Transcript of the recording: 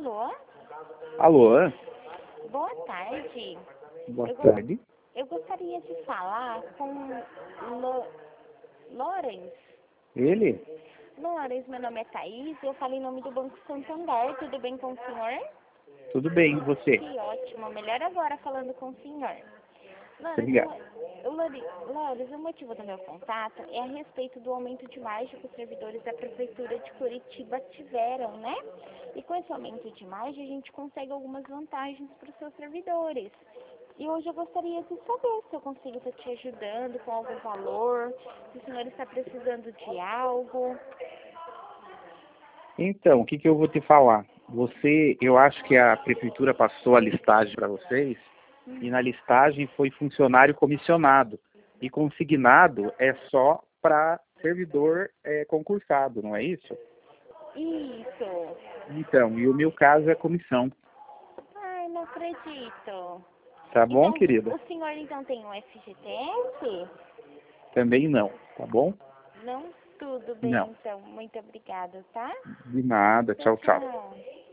Alô? Alô? Boa tarde. Boa tarde. Eu gostaria de falar com Lorenz. Ele? Lorenz, meu nome é Thaís, eu falo em nome do Banco Santander. Tudo bem com o senhor? Tudo bem, e você? Que ótimo. Melhor agora falando com o senhor. Obrigado. Lorenz, o motivo do meu contato é a respeito do aumento de margem que os servidores da Prefeitura de Curitiba tiveram, né? E com esse aumento de margem, a gente consegue algumas vantagens para os seus servidores. E hoje eu gostaria de saber se eu consigo estar te ajudando com algum valor, se o senhor está precisando de algo. Então, o que eu vou te falar? Eu acho que a prefeitura passou a listagem para vocês, e na listagem foi funcionário comissionado. E consignado é só para servidor concursado, não é isso? Isso. Então, e o meu caso é comissão. Ai, não acredito. Tá bom, Então, querida? o senhor então tem um FGTS? Também não, tá bom? Não? Tudo bem, Não. então. Muito obrigada, tá? De nada. Tchau, Tchau, tchau. tchau.